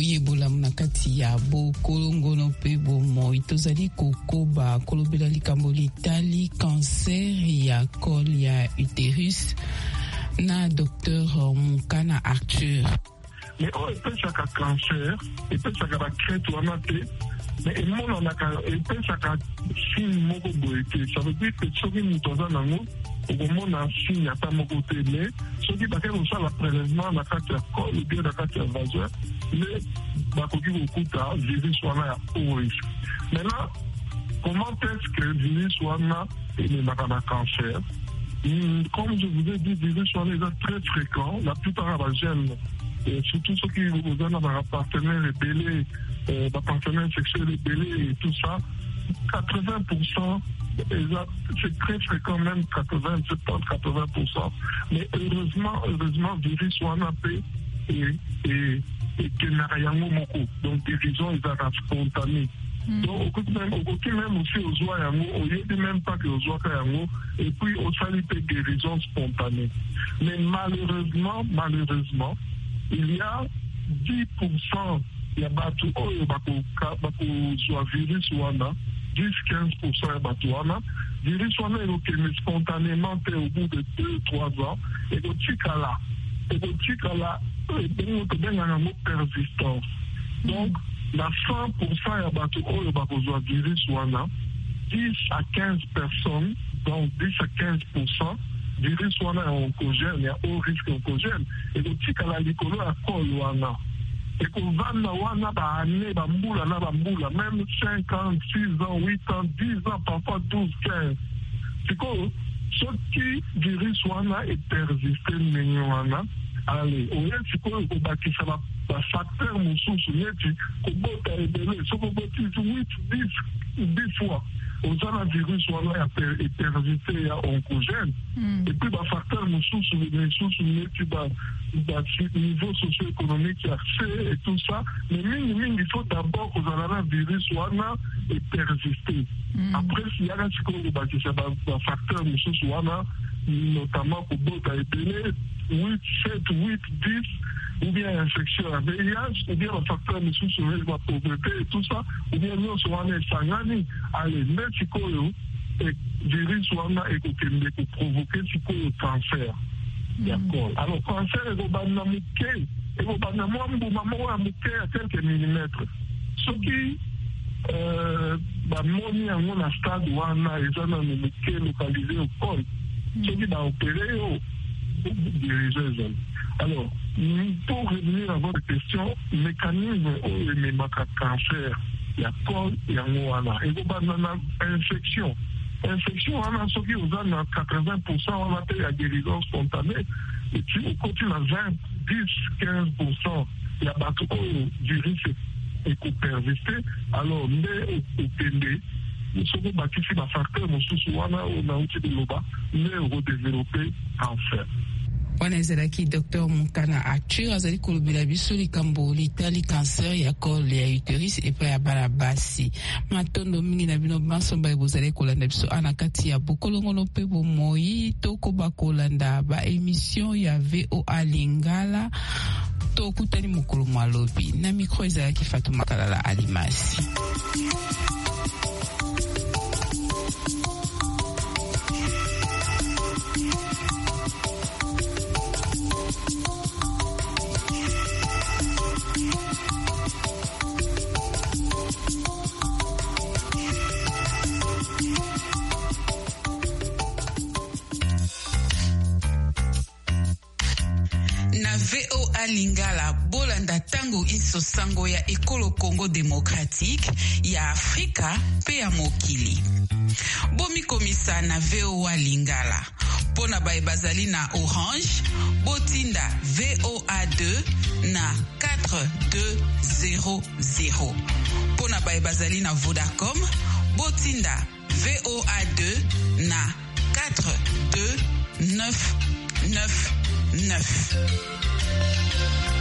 Ebola na kati ya bokolongono pe bomoi tozali kokoba kolobela likambo litali cancer ya col ya utérus na Dr Mukana Arthur. Mais on peut chaque cancer et peut chaque crête ou amaté mais et mon on a et peut chaque signe moko boité ça veut dire que ce qui nous donne en nous au moment un signe pas moko télé ce qui va faire ça la prélèvement la carte col ou bien la carte vagin mais bah qu'on dit beaucoup tard virus soit là au risque. Maintenant comment est-ce que le virus soit là et le cancer? Comme je vous ai dit, les virus sont très fréquents. La plupart des jeunes, surtout ceux qui vous donnent un partenaire rebellé, un partenaire sexuel rebellé et tout ça, 80%, c'est très fréquent, même 80%. Mais heureusement, le virus soit nappé et qu'il n'y a rien au moko. Donc, des raisons, ils sont spontanées. Donc, au même aussi aux oies yango, au lieu de même pas que aux oies yango, et puis au salut des guérisons spontanées. Mais malheureusement, il y a 10% il y a batu oyo bako soit virus wana, 10-15% ya batu wana, virus wana est spontanément au bout de 2-3 ans, et au tikala, persistance. Donc, la 100% ya batu oyo bakozwa virus wana, 10 à 15 personnes, donc 10 à 15%, virus wana est oncogène, il y a haut risque oncogène, et donc tikala likolo ya col wana. Et qu'on va wana ba année, ba mbula, même 5 ans, 6 ans, 8 ans, 10 ans, parfois 12, 15. C'est quoi? Ce qui virus wana est persisté, mais wana, allez, au lieu de quoi, on va qui ça va facteur mosusu neti kobota ebele soko boti 8-10 fois ozana virus wana est persisté ya oncogène et puis facteur mosusu neti niveau socio-économique ya C et tout ça mais mingi il faut d'abord kozala na virus wana est persisté après s'il y a sikoyo bakisa facteur mosusu wana notamment kobota ebele 8, 7, 8, 10 ou bien infection à VIH, ou bien un facteur de sous-la pauvreté et tout ça, ou bien nous sommes en sangani, allez, mais si le virus est provoquer le cancer. D'accord. Alors, cancer est au banamouké, et au banamouké à quelques millimètres. Ce qui, moni en un stade où on a les gens localisés au col, ce qui va opérer au dirigeants. Alors, pour revenir à votre question, le mécanisme où les cancer, il y a col et en et infection. Infection, on a ce qui aux 80%, on a fait la guérison spontanée. Et puis, on continue à 20, 10, 15%, il y a du virus et qu'on persiste. Alors, mais au PND, nous sommes bâtis sur la facteur, nous sommes on a outil de l'OBA, mais redévelopper cancer. Wana ezalaki Dr Mukana Arthur azali kolobela biso likambo litali cancer ya col ya utérus epa ya bana basi matondo mingi na bino bansomba ebozali kolanda biso ana kati ya bokolongono pe bomoi tokoba kolanda ba émission ya VOA Lingala tokutani mokolo malobi na micro ezalaki Fatuma Kalala Alimasi. VOA Lingala bolanda tango iso sango ya ekolo Congo démocratique ya Afrika pe ya mokili. Bomi komisa na VOA Lingala. Pona bae bazali na Orange, botinda VOA2 na 4200. Pona bae bazali na Vodacom, botinda VOA2 na 42999.